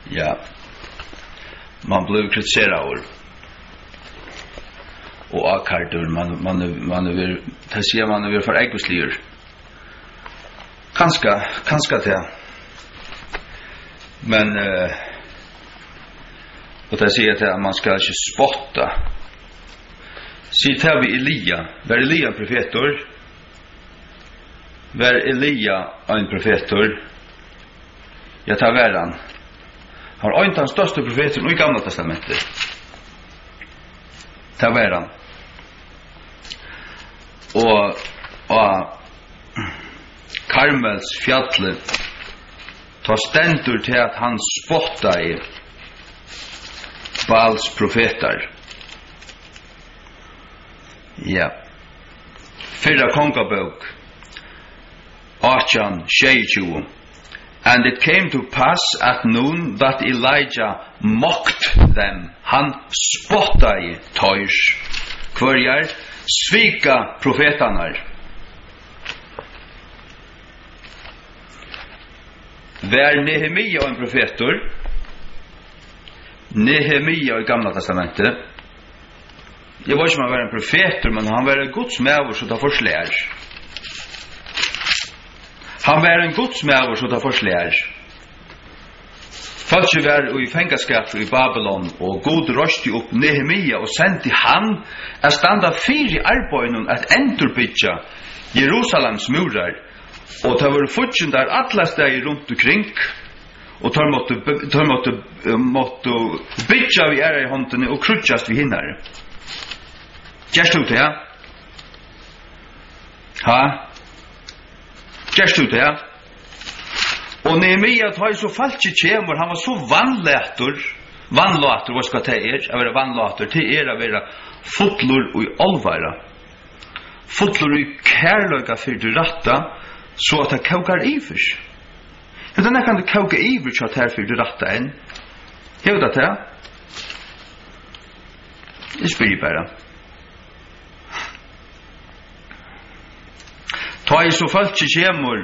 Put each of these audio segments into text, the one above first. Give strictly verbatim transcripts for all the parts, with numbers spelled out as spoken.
Ja. Man blev kritiserad. Och akartor man man man vill ta sig man vill för äggoslier. Kanske kanske det. Men eh och det säger att man ska inte spotta. Sitt här vid Elia. Var Elia profetor? Var Elia en profetor? Jag tar världen. Har inte den största profeten i Gamla testamentet. Ta världen. Och och Karmels fjäll tar stendur till att han spottar i Baals profeter. Ja. Fyrra kongabok Achan tjugo. And it came to pass at noon that Elijah mocked them. Han spottade i tøys. Kvarjar svika profetanar. Var Nehemia en profetor? Nehemia i Gamla testamentet. Jag vet inte om han var en profetor, men han var en Guds medvår så det förslär. Han var en Guds medvår så det förslär. Folk var i fängelskap i Babylon, och God rösti upp Nehemia och sände han att standa fyr i arbeten att endurbygga Jerusalems murar. Och det var futsen där alla steg runt omkring. Och tar måtte tar måtte måtte bygga vi är i handen och krutchast vi hinner. Just ut det. Ha? Just ut det. Och Nehemia tar ju så falskt kemor, han var så vanlätor. Vanlätor, vad ska ta er? Jag vill vanlätor till er att vara fotlor och i allvara. Fotlor i kärlöka för det rätta. Så att det kokar ivers. Utan det kan det koka ivers så att här för det rätta än. Hur det är? Det spyr bara. Ta i så falsk kemor.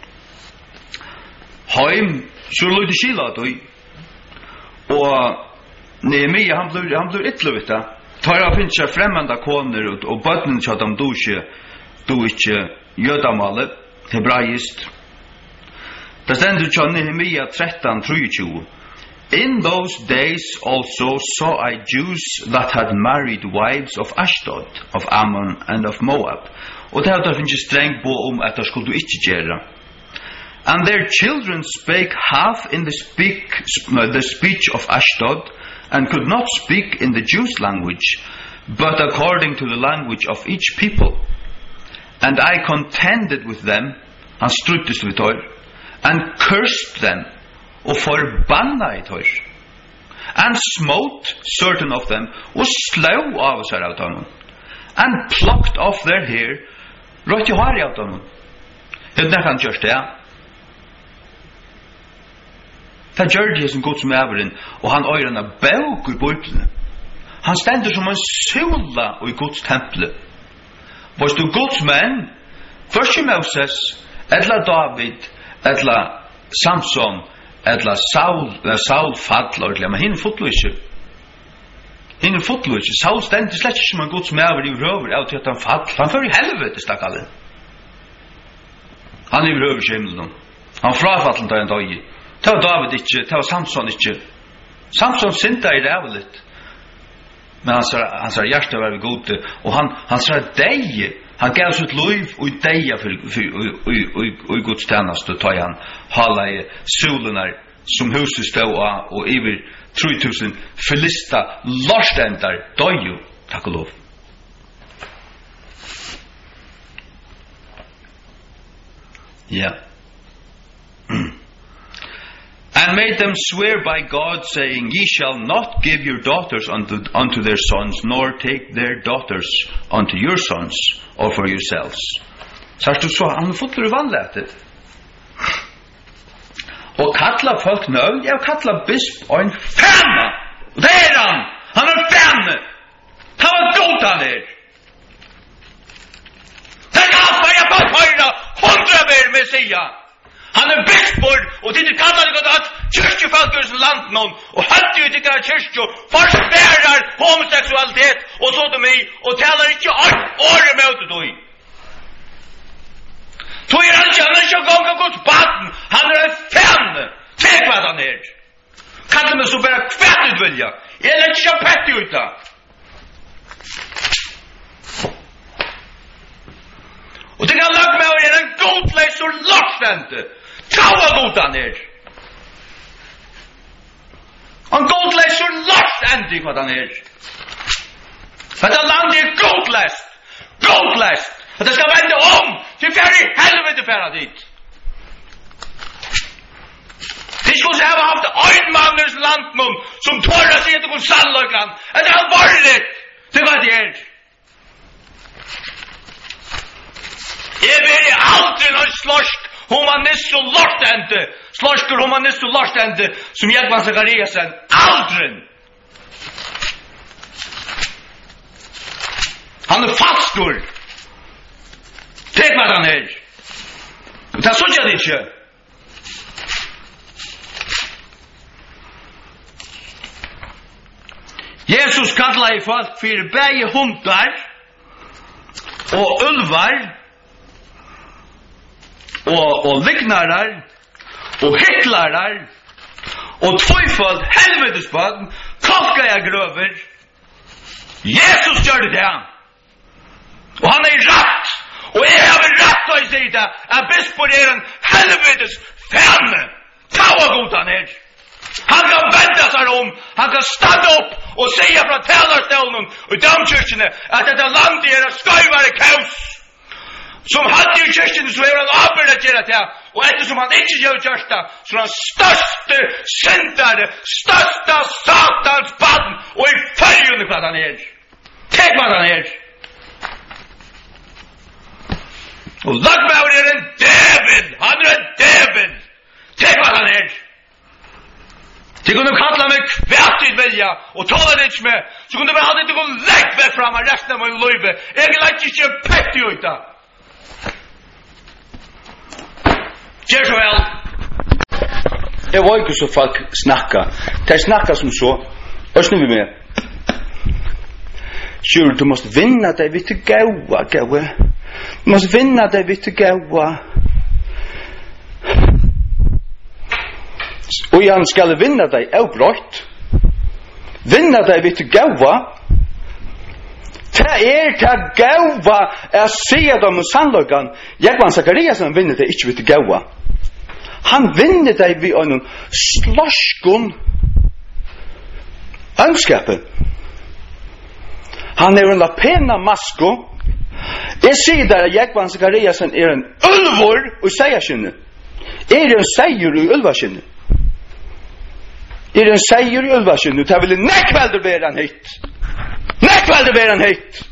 Heim så lite skilla då. Och Nehemia han blev han blev ytterligare. Ta jag finns jag främmande koner och barnen så att de dusche då inte jödamalet hebraiskt. Det stendur i Nehemia tretton tjugo. In those days also saw I Jews that had married wives of Ashdod, of Ammon and of Moab. Og det hadde finnes streng på om at det skulle du ikke gjøre. And their children spake half in the, speak, the speech of Ashdod, and could not speak in the Jews' language, but according to the language of each people. And I contended with them, han struttest vid tør, and cursed them, og forbanna i tør, and smote certain of them, og slow av seg av dem, and plucked off their hair, rått i har av dem. Det kan gjørs det, ja. Det gjør det som Guds medveren, og han øyrene bøk i bøkene. Han stender som en sola i Guds temple. Hvis du Guds menn, først i Moses, etla David, etla Samson, etla Saul, Saul fall, men hinn fotlo ikke. Hinn fotlo ikke. Saul stender slett ikke som en Guds medver i røver, av til at han fall. Han fører i helvete, stakkallet. Han er i røver himmelen. Han frafallen da en dag. Det var David ikke, det var Samson ikke. Samson synda i ræveligt. Men han sa, han sa hjärta var vi gode, og han, han sa deg, han gav sitt liv og deg i Guds tjenest, og ta han hala i solenar som huset stod av, og iver tre tusen filista lorstendar døy jo, takk og lov. Ja. And made them swear by God, saying, Ye shall not give your daughters unto, unto their sons, nor take their daughters unto your sons, or for yourselves. Så du så, han fotler i vannlätet. Og kalla folk nøvn, jeg kalla bisp og en femme. Og det er han! Han er femme! Han var god han er! Det kan man jeg bare høyre hundra mer Messia! Han er bispor, og til det kallar det godt at kyrkjefolkers land någon och hade ju tycker att kyrkjo förspärar homosexualitet och sodomi och talar inte ett år emot det. Så är han inte människa gånger Guds barn. Han är en fan. Tänk vad han är. Kan du mig så bara kvättigt vilja? Jag är inte champett utan. Och det kan lagt med er en godläs och lortstände. Ta vad god han är. En godläs och lortstände vad han är. För det land är godläs. Godläs. Att det ska vända om till färdig helvete färra dit. Det skulle ha haft en manners landmun som torra sig till hos sallökan. Att det är allvarligt. Det var det är. Jag vill aldrig någon slåsk humanist och lortende. Slåskor humanist och lortende som Jägman Zachariasen. Aldrig. Han är fastor. Tänk vad han är. Det är så jag det inte. Jesus kallar i folk för bäge hundar och ulvar och, och lignarar och hycklarar och tvåfald helvetesbarn kalkar jag gröver. Jesus gör det där. Och han är rätt. Och jag har rätt att säga det. Att bispor är en helvetes fan. Ta vad god han är. Han kan vända sig om. Han kan stanna upp och säga från talarstolen och damkyrkene att detta land är en skajvare kaos. Som hade ju kyrkene så är han avbörd att göra det. Och eftersom han inte gör det så är han största syndare, största satans barn och i följen vad han är. Tänk vad han är. Och lagmaur är en dävel. Han är en dävel. Tänk vad han är. De kunde kalla mig kvättigt vilja och tala det inte med. Så kunde man aldrig gå lägg väl fram och resten av min löjbe. Jag är lagt inte pett i uta. Gör så väl. Jag var inte så folk snacka. De snackar som så. Hörs nu vi med. Sjur, du måste vinna dig vid till gåa, gåa. Du måste vinna dig vid till gåa. Och han skal vinna dig avbrott. Vinna dig vid till gåa. Ta er ta gåa är se dem och sannlagan. Jägman Zachariasen vinner dig inte vid till gåa. Han vinner dig vid en slåskon angskapen. Han är en lapena masko. Jag ser där att Jägman Zachariasen är en ulvor och säger sinne. Är en säger i ulvarsinne. Är en säger i ulvarsinne. Det vill näkvälde vara han hit. Näkvälde vara han hit.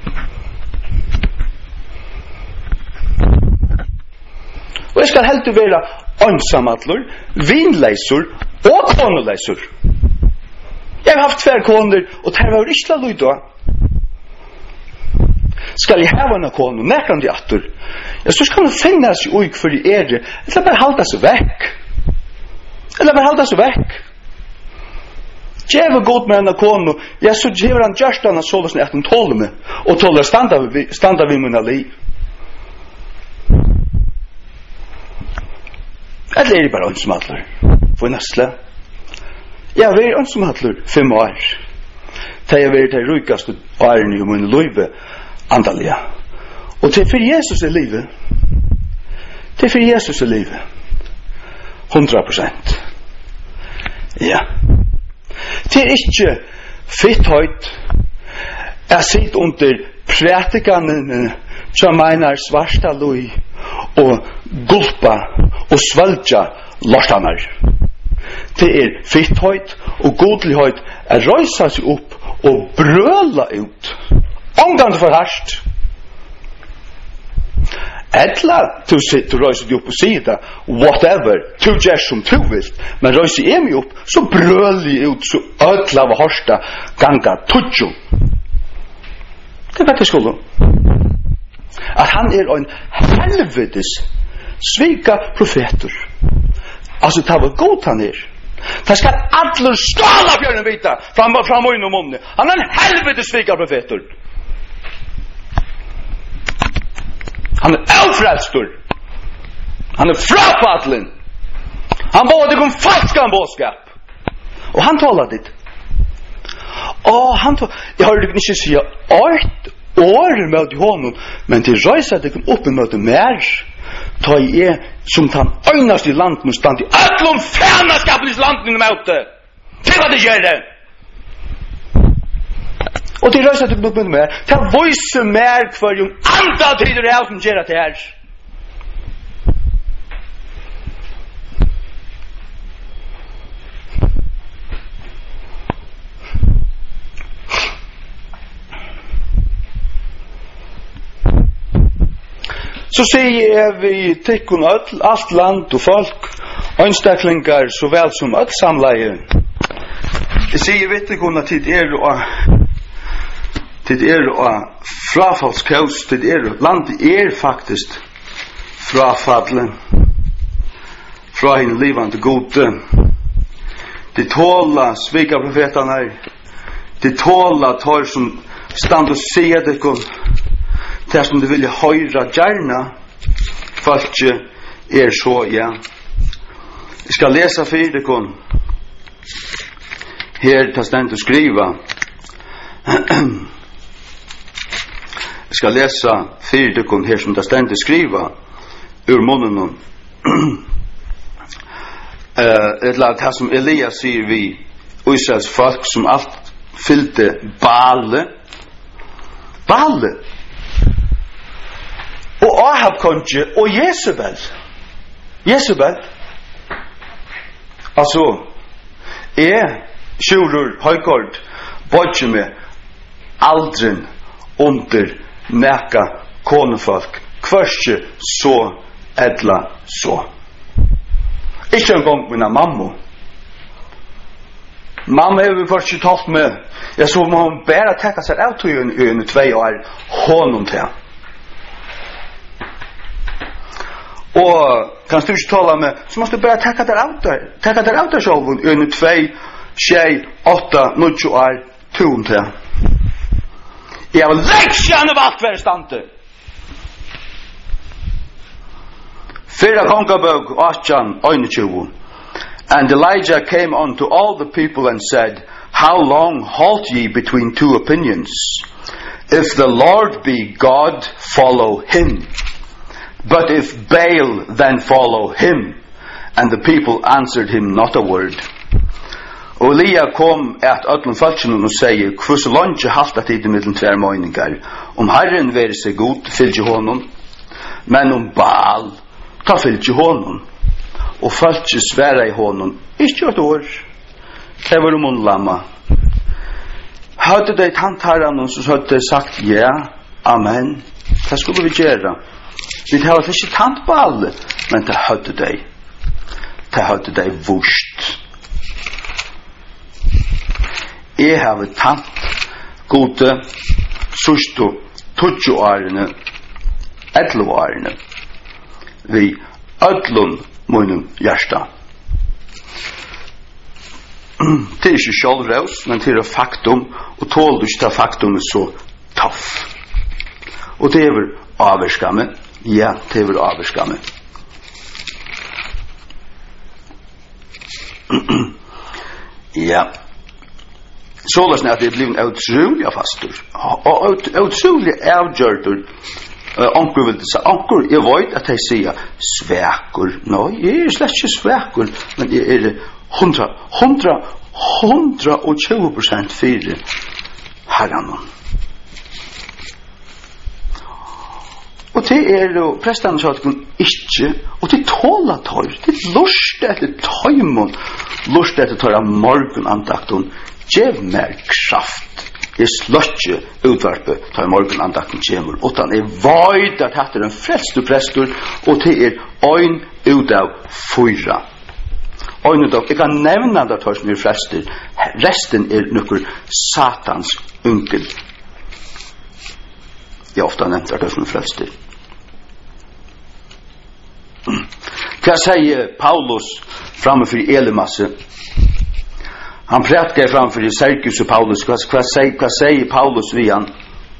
Och jag ska helt vara ensamadlor, vinleisor och konuleisor. Jag har haft tvär koner och det var isla lydda. Skal jeg hava en konu, nekran de atur? Ja, så skal man finna seg uik for i ere, eller bare halda seg vekk. Eller bare halda seg vekk. Djeva god med en konu, ja, så djever han gjørst han sålesne at han tåler med, og tåler standa, standa vi munna liv. Eller er det bare ønsmadler? For næstle? Ja, vi er ønsmadler fem år. Da jeg var til rykast årene i munne løyve, andalia. Og til for Jesus er livet. Til for Jesus er livet. hundra prosent. Ja. Til er ikke fitthøyt. Jeg sitter under prætikene som mener svarsta lui og gulpa og svelja lortanar. Det er fitthøyt og godlighøyt er røysa seg opp og brøla ut. Omgang for harst. Etla, du røyser deg opp og sier det, whatever, du gjør som du vil, men røyser jeg meg opp, så brøler jeg ut, så ødla av harsta ganga tutsjo. Det er det skulle. At han er en helvetes svika profeter. Alltså ta var god han är. Ta ska alla skala björnen vita fram fram och in i munnen. Han är en helvete svikar profetor. Han är ofrälstor. Han är frapatlen. Han bad dig om falska bådskap. Och han talade dit. Och han tog, jag hörde inte säga ett år med honom, men till röjsa dig upp med det mer. Ta i er som tan ögnas i landmotstand i ötlom färnaskapens landen i möte. Till vad det gör det. Och till röjsa dig upp med det mer. Ta vise mer för jung andra tider det här som gör det här. Så säger vi teckon öll, allt land och folk, önstaklingar såväl som öll samlager. Jag säger vet du kunna tid er och tid er och frafallskaus, tid er land är faktiskt frafallen fra en livande gode. De tåla svika profeterna, de tåla tar som stand och säger det kun det som du vill höra gärna folk är så, ja. Jag ska läsa för dig kon här tar ständ att skriva jag ska läsa för dig kon här som tar ständ att skriva ur munnen uh, ett lag här som Elias säger vi Israels folk som allt fyllde Baale Baale och Ahab konje och Jezebel. Jezebel. Alltså är sjurur höjkort bodge med aldrin under näka konfolk kvörste så ädla så. Ikke en gång mina mamma. Mamma har vi först talt med. Jag såg om hon bara täcka sig av till en ön två år honom till. Och kan du inte tala med så måste du bara täcka där out där. Täcka där out där själv ön två tjej åtta nio år ton till. Jag vill läxan av allt verstante. Fyra kongabög åttan einetjugo. And Elijah came unto all the people and said, how long halt ye between two opinions? If the Lord be God, follow him. But if Baal, then follow him. And the people answered him not a word. Og Elia kom at öllum falskjunum og sier, hvor så langt halta tid i middelen tver møyningar. Om Herren veri seg god, fylgje honom. Men om Baal, ta fylgje honom. Og falskje sværa i honom, ikkje et år. Det var om hun lamma. Hadde de tant herran, så hadde de sagt, ja, amen. Det skulle vi gjøre. Vi har ikke tant på alle, men det hadde de. Det hadde de vurst. Jeg har tant gode sørste tutsi årene, etlo årene, vi ødlun munum hjärsta. Det er ikke sjálvraus, men det er faktum, og tål du ikke ta faktum er så toff. Og det er vel avverskamme. Ja, det er vel avverskamme. Ja. Så løsne at det er blivet utrolig fastur. Og utrolig avgjørtur. Onkur vil det si, onkur, jeg vet at jeg sier svekur. Nå, jeg er slett ikke svekur, men jeg er hundra, hundra, hundra og tjue prosent fire herran. Og det er jo prestene sa at hun ikke, og det tåla tar, det er lust etter tøymon, lust etter tar av morgenandakten, gjev mer kraft. Jeg slått utvarpe ta i morgenandakten kjemur, utan jeg veit at hatt er en frelst prestur, og det er ein ut av fyra. Ein ut av, jeg kan nevna det tar som er frelster, resten er nokkur satans unkel. Jeg ofta nevnt det tar som er frelster. Vad säger Paulus framför Elimasse? Han prätkar framför Sergius och Paulus. Vad, vad, säger, vad säger Paulus vid han?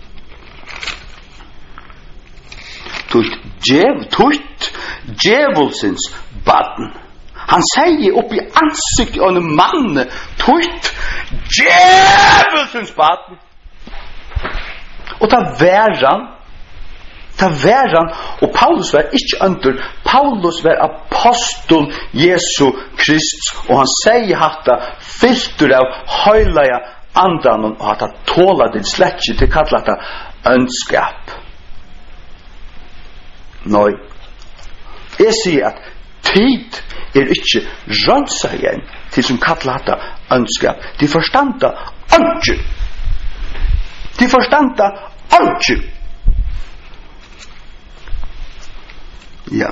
Tutt djev, tutt djävulsens barn. Han säger upp i ansiktet av en man, tutt djävulsens barn. Och ta väran, ta väran, och Paulus var inte under, Paulus var apostel Jesu Krist, och han säger hatta filter av höjliga andan och att han tåla det slätje till kallat önskap. Nej, jag säger att tid är inte rönsa igen till som kallat önskap. De förstanda önske. De förstanda önske. Ja.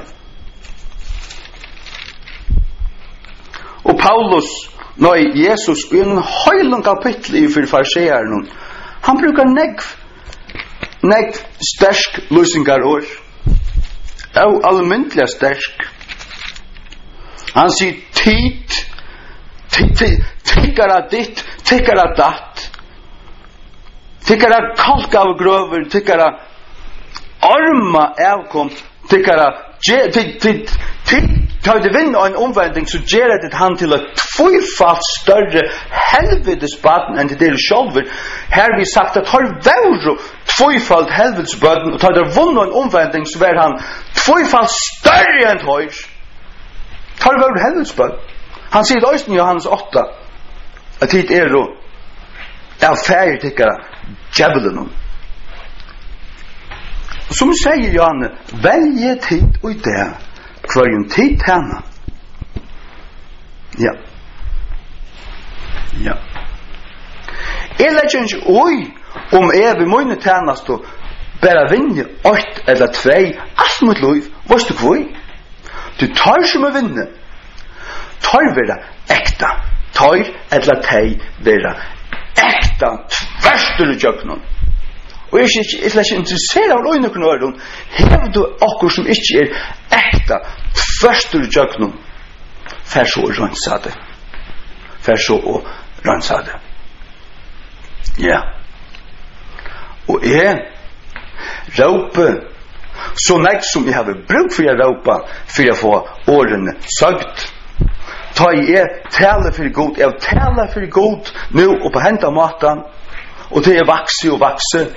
Och Paulus, när Jesus i en höjlång kapitel i för farsearen, han brukar negv, negv stärsk lösningar år. Och allmäntliga stärsk. Han säger tid, tickara ditt, tickara datt, tickara kalka av gröver, tickara arma avkom, tickara tar det vinna en omvändning så ger det han till ett tvåfalt större helvedesbaden än det är själver. Här vi sagt att har värre tvåfalt helvedesbaden och tar det vinna en omvändning så är han tvåfalt större än höjs. Tar det värre helvedesbaden. Han säger det i Johannes åtta att det är då är färg tyckare djävulen. Som säger Johanne, välj tid och det kvar en tid henne. Ja. Ja. Eller känns oj om är vi måste tjänast då bara vinna ett eller två allt mot liv. Vad du kvar? Du tar som att vinna. Tar vi det äkta. Tar eller tej vara äkta tvärstur i köknen. Och jag är inte intresserad av att någon öron. Häv du akkur som inte är äkta tvärstur i köknen. För så rönsade. För så rönsade. Ja. Och jag råper så näkt som jag har bruk för att råpa för att få åren sögt. Ta i er tala för god. Jag talar för god nu och på hända matan. Och det är vaxi och vaxi.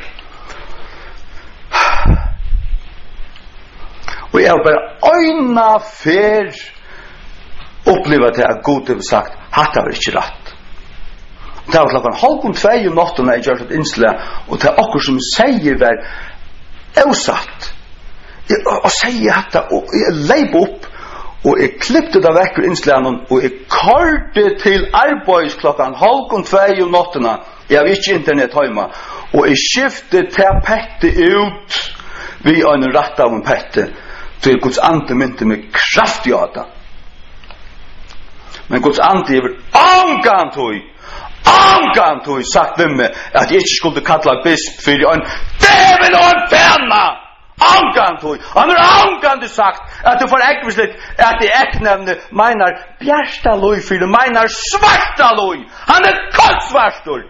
Och jag bara öjna för uppleva det att god har sagt hatta var inte rätt. Det var klockan halv om två om natten när jag gör ett inslag och det är akkur som säger var osatt. Och säger hatta och jag leip upp og jeg klippte det vekk ur innslagen og jeg kørte til arbeids klokkan halv om tvei om nattena. Jeg har ikke internett hjemme. Og jeg skiftet til pette ut vi en rett av en pette til Guds ande mynte med kraftig av det. Men Guds ande er angant høy angant høy sagt ved meg at jeg ikke skulle kalla bisp for en dævel og en fenna. Angant høy. Han har angant sagt at du får ekvisligt at det eknevne meinar bjersta løy for det meinar svarta løy. Han er koldsvarstor.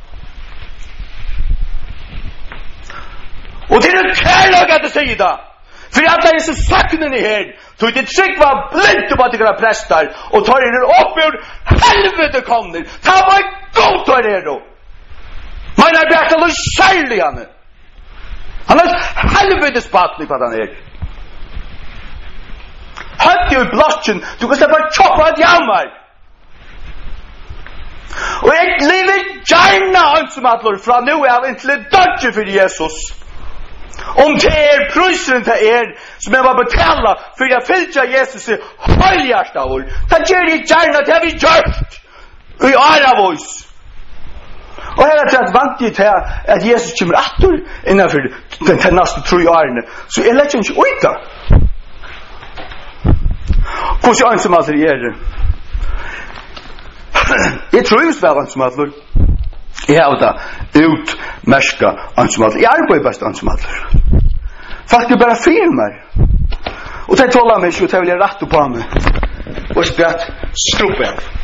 Og det er kærløg at du sier det. For at det er så saknen i her tog det trygg var blindt på at det er prestar og tar er opp ur helvete kommer. Ta meg god tar er då. Meinar bjersta løy særlig han er. Han er helvetes patning på den her. Høtt jo i blotchen, du kan slippe tjoppa et jammer. Og jeg lever gjerne ansomatlor fra nu av inntil dødje for Jesus. Om det er prøyseren til er, som jeg var betala for jeg fylltja Jesus i høyhjerst av år, da gjør jeg gjerne til vi gjørt i æra vås. Og her er det at vant jeg til at Jesus kommer atter innenfor den til neste tro i årene. Så jeg lett ikke ut da. Hvordan er han som alltid er det? Jeg tror just vel han som alltid. Jeg har da utmerska han som alltid. Jeg arbeider best han som alltid. Faktisk bare firmer. Og det tåler meg ikke, og det vil jeg rette på meg. Og spjatt, strupe.